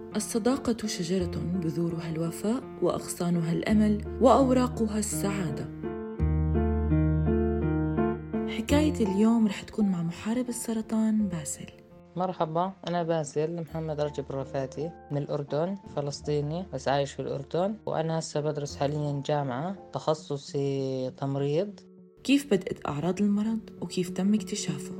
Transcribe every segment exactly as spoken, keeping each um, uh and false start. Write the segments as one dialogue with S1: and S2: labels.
S1: الصداقة شجرة بذورها الوفاء وأغصانها الأمل وأوراقها السعادة. حكاية اليوم رح تكون مع محارب السرطان باسل.
S2: مرحبا، أنا باسل محمد رجب الرفاتي من الأردن، فلسطيني بس عايش في الأردن، وأنا هسه بدرس حاليا جامعة تخصصي تمريض.
S1: كيف بدأت أعراض المرض وكيف تم اكتشافه؟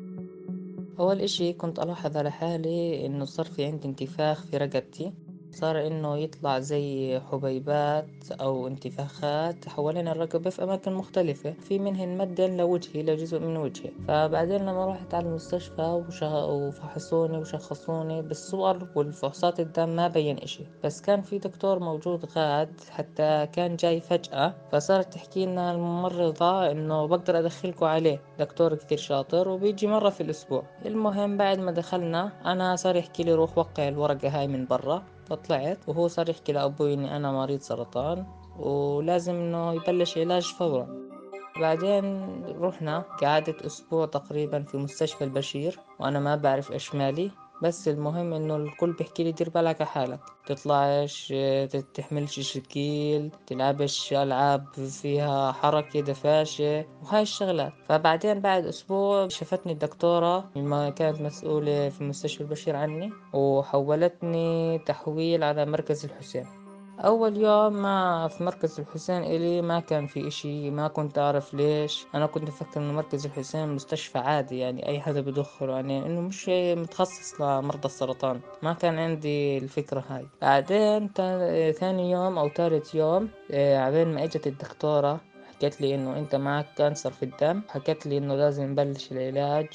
S2: أول إشي كنت ألاحظ على حالي إنه صار في عندي انتفاخ في رقبتي، صار إنه يطلع زي حبيبات أو انتفاخات حوالين الرقبة في أماكن مختلفة، في منهن مدا لوجهي لجزء من وجهي. فبعدين لما رحت على المستشفى وش- وفحصوني وشخصوني بالصور والفحوصات الدم ما بين إشي، بس كان في دكتور موجود غاد حتى كان جاي فجأة، فصارت تحكي لنا الممرضة إنه بقدر أدخلكوا عليه، دكتور كتير شاطر وبيجي مرة في الأسبوع. المهم بعد ما دخلنا أنا صار يحكي لي روح وقع الورقة هاي من برا، فطلعت وهو صار يحكي لأبوي إني أنا مريض سرطان ولازم إنه يبلش علاج فورا. بعدين رحنا قعدت أسبوع تقريبا في مستشفى البشير وأنا ما بعرف إيش مالي، بس المهم إنه الكل بيحكي لي دير بالك على حالك، تطلعش تحملش شكيل، تلعبش ألعاب فيها حركة دفاشة وهاي الشغلات. فبعدين بعد أسبوع شفتني الدكتورة لما كانت مسؤولة في مستشفى البشير عني وحولتني تحويل على مركز الحسين. أول يوم ما في مركز الحسين إلي ما كان في إشي، ما كنت أعرف ليش. أنا كنت أفكر إنه مركز الحسين مستشفى عادي يعني أي حدا بدخله، يعني إنه مش متخصص لمرضى السرطان، ما كان عندي الفكرة هاي. بعدين تا- ثاني يوم أو ثالث يوم آه، عبين ما إجت الدكتورة حكت لي إنه أنت معك كانسر في الدم، حكت لي إنه لازم نبلش العلاج.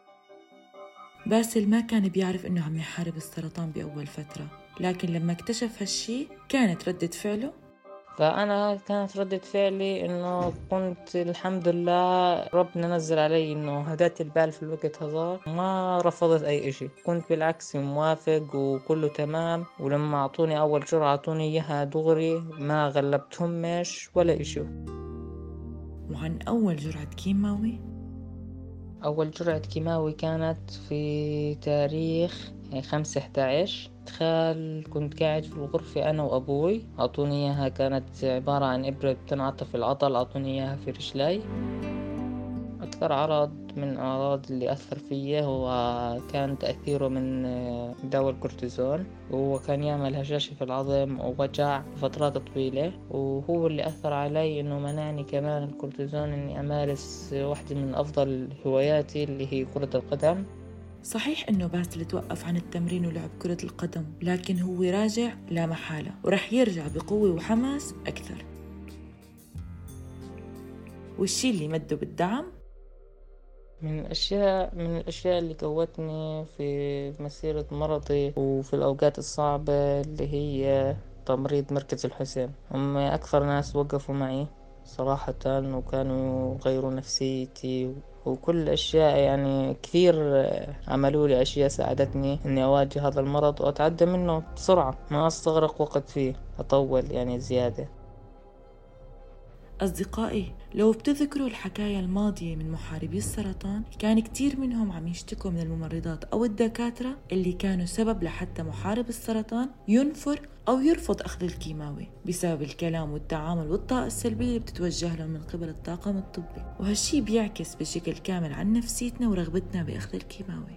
S1: باسل ما كان بيعرف إنه عم يحارب السرطان بأول فترة، لكن لما اكتشف هالشي كانت ردة فعله.
S2: فأنا كانت ردة فعلي إنه كنت الحمد لله ربنا نزل علي إنه هدأت البال في الوقت هذا، ما رفضت أي إشي، كنت بالعكس موافق وكله تمام. ولما أعطوني أول جرعة أعطوني إياها دغري، ما غلبتهمش ولا إشي.
S1: وعن أول جرعة كيماوي؟
S2: أول جرعة كيماوي كانت في تاريخ خمسة إحداعش. تخيل كنت قاعد في الغرفة أنا وأبوي، أعطوني إياها كانت عبارة عن إبرة بتنعطف في العضل، أعطوني إياها في رجلي. أكثر عرض من الأعراض اللي أثر فيه هو كان تأثيره من دواء الكورتيزون، وهو كان يعمل هشاشة في العظم ووجع فترات طويلة، وهو اللي أثر علي إنه منعني كمان الكورتيزون إني أمارس واحدة من أفضل هواياتي اللي هي كرة القدم.
S1: صحيح إنه باسل توقف عن التمرين ولعب كرة القدم، لكن هو راجع لا محالة ورح يرجع بقوة وحماس أكثر. والشي اللي مده بالدعم
S2: من الأشياء من الأشياء اللي قوتني في مسيرة مرضي وفي الأوقات الصعبة اللي هي تمريض مركز الحسين. هم أكثر ناس وقفوا معي صراحة، وكانوا غيروا نفسيتي وكل الأشياء، يعني كثير عملوا لي أشياء ساعدتني إني أواجه هذا المرض وأتعدى منه بسرعة، ما أستغرق وقت فيه أطول يعني زيادة.
S1: أصدقائي، لو بتذكروا الحكاية الماضية من محاربي السرطان، كان كتير منهم عم يشتكوا من الممرضات أو الدكاترة اللي كانوا سبب لحتى محارب السرطان ينفر أو يرفض أخذ الكيماوي بسبب الكلام والتعامل والطاقة السلبية اللي بتتوجه لهم من قبل الطاقم الطبي، وهالشي بيعكس بشكل كامل عن نفسيتنا ورغبتنا بأخذ الكيماوي.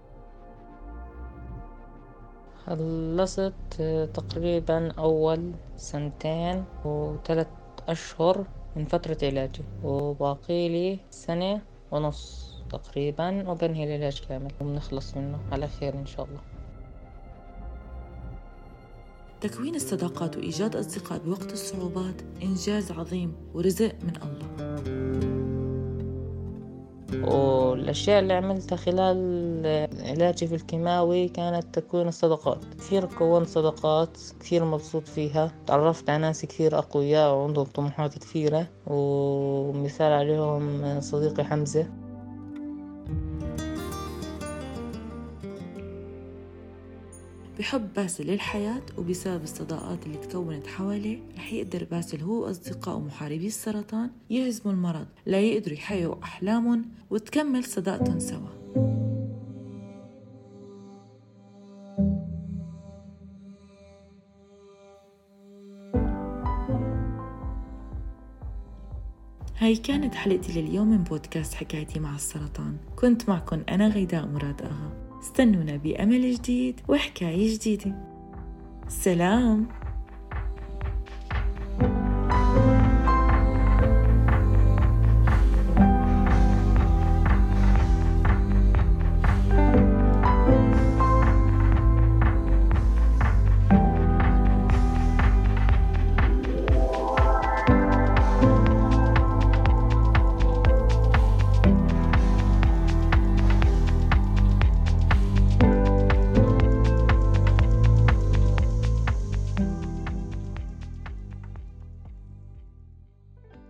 S2: خلصت تقريبا أول سنتين وثلاث أشهر من فترة علاجي، وباقي لي سنة ونص تقريبا وبنهي العلاج كامل وبنخلص منه على خير إن شاء الله.
S1: تكوين الصداقات وإيجاد أصدقاء بوقت الصعوبات إنجاز عظيم ورزق من الله.
S2: والأشياء اللي عملتها خلال علاجي في الكيماوي كانت تكوين الصداقات. كثير كونت صداقات كثير مبسوط فيها، تعرفت على ناس كثير أقوياء وعندهم طموحات كثيرة، ومثال عليهم صديقي حمزة.
S1: بحب باسل للحياة، وبسبب الصداقات اللي تكونت حواليه رح يقدر باسل هو وأصدقائه محاربي السرطان يهزموا المرض لا يقدروا يحققوا أحلامهم وتكمل صداقتهم سوا. هاي كانت حلقتي لليوم من بودكاست حكايتي مع السرطان. كنت معكم أنا غيداء مراد أغا. استنونا بأمل جديد وحكاية جديدة. سلام.